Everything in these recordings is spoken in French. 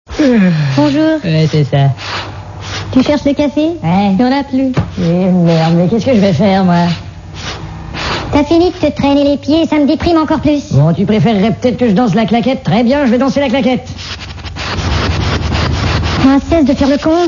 Bonjour. Ouais, c'est ça. Tu cherches le café? Ouais. Il n'y en a plus. Merde, mais qu'est-ce que je vais faire, moi? T'as fini de te traîner les pieds, ça me déprime encore plus. Bon, tu préférerais peut-être que je danse la claquette? Très bien, je vais danser la claquette. Cesse de faire le con.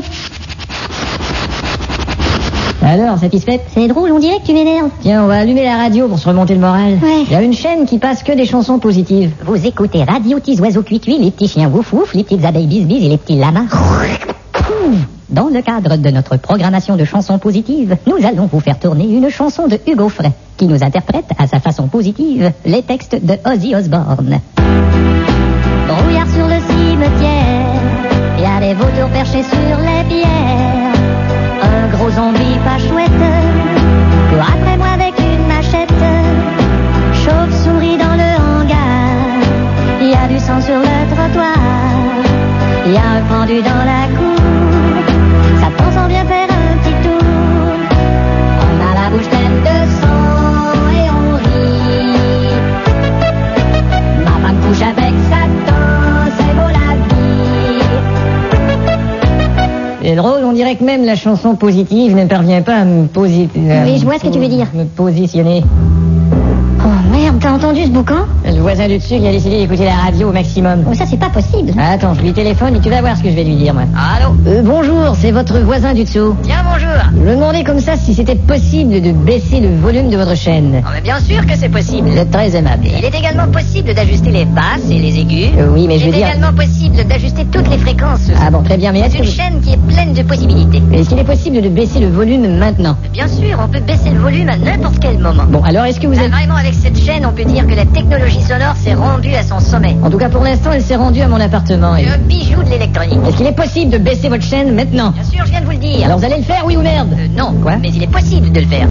Alors, satisfaite? C'est drôle, on dirait que tu m'énerves. Tiens, on va allumer la radio pour se remonter le moral. Ouais. Il y a une chaîne qui passe que des chansons positives. Vous écoutez Radio Petits Oiseaux Cuit-Cuit, les petits chiens wouf-wouf, les petites abeilles bis-bis et les petits lamas. Dans le cadre de notre programmation de chansons positives, nous allons vous faire tourner une chanson de Hugo Frey, qui nous interprète à sa façon positive les textes de Ozzy Osbourne. Brouillard sur le cimetière, y a des vautours perchés sur les pierres. Un gros zombie pas chouette, cours après moi avec une machette. Chauve-souris dans le hangar, y a du sang sur le trottoir. Y a un pendu dans la cour, Satan s'en vient faire un petit tour. On a la bouche pleine de sang et on rit. Ma femme couche avec Satan, c'est beau la vie. C'est drôle, on dirait que même la chanson positive ne parvient pas à me positionner. Oui, je vois ce que tu veux dire. Me positionner. Oh merde, t'as entendu ce boucan? Le voisin du dessus qui a décidé d'écouter la radio au maximum. Oh, ça c'est pas possible. Attends, je lui téléphone et tu vas voir ce que je vais lui dire, moi. Allô? Bonjour, c'est votre voisin du dessous. Tiens, bonjour. Je me demandais comme ça si c'était possible de baisser le volume de votre chaîne. Oh, mais bien sûr que c'est possible. Vous êtes très aimable. Il est également possible d'ajuster les basses et les aigus. Oui, mais je veux Il est dire... également possible d'ajuster toutes les fréquences. Ah bon, très bien, mais C'est une chaîne qui est pleine de possibilités. Est-ce qu'il est possible de baisser le volume maintenant? Bien sûr, on peut baisser le volume à n'importe quel moment. Bon, alors est-ce que vous êtes... Vraiment, avec cette chaîne, on peut dire que la technologie sonore s'est rendue à son sommet. En tout cas, pour l'instant, elle s'est rendue à mon appartement. C'est un bijou de l'électronique. Est-ce qu'il est possible de baisser votre chaîne maintenant? Bien sûr, je viens de vous le dire. Alors vous allez le faire, oui ou merde? Non, Quoi? mais il est possible de le faire.